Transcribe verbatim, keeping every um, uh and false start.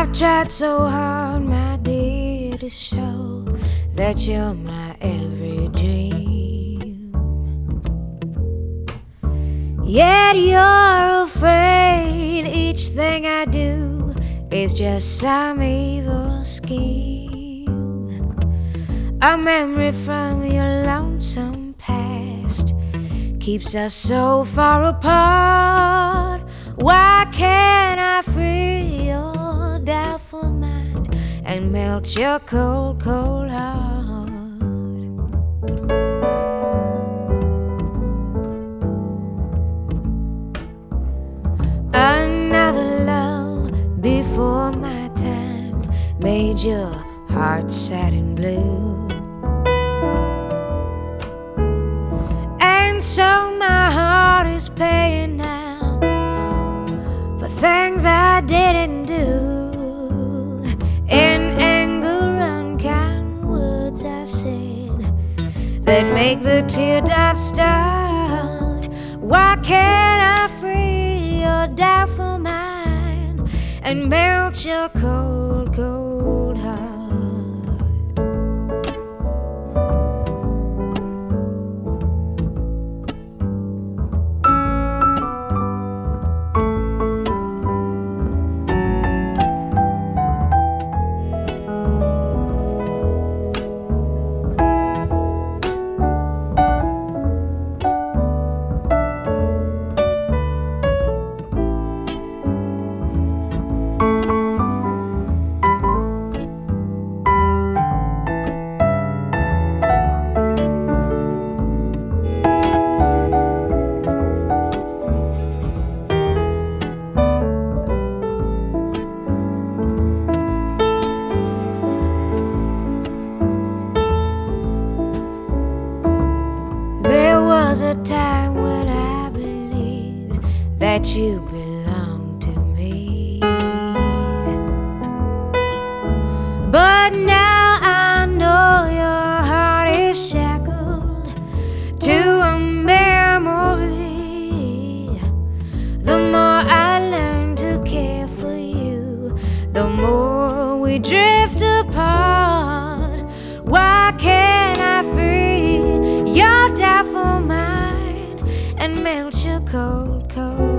I've tried so hard, my dear, to show that you're my every dream. Yet you're afraid each thing I do is just some evil scheme. A memory from your lonesome past keeps us so far apart. Why can't I free your doubtful mind and melt your cold, cold heart? Another love before my time made your heart sad and blue, and so my heart is paying now for things I didn't do. In anger, unkind words I said that make the teardrops start. Why can't I free your doubtful mind and melt your cold, cold heart? There was a time when I believed that you belonged to me, but now I know your heart is shackled to a memory. The more I learn to care for you, the more we drift apart. Why can't I free your doubtful mind and melt your cold, cold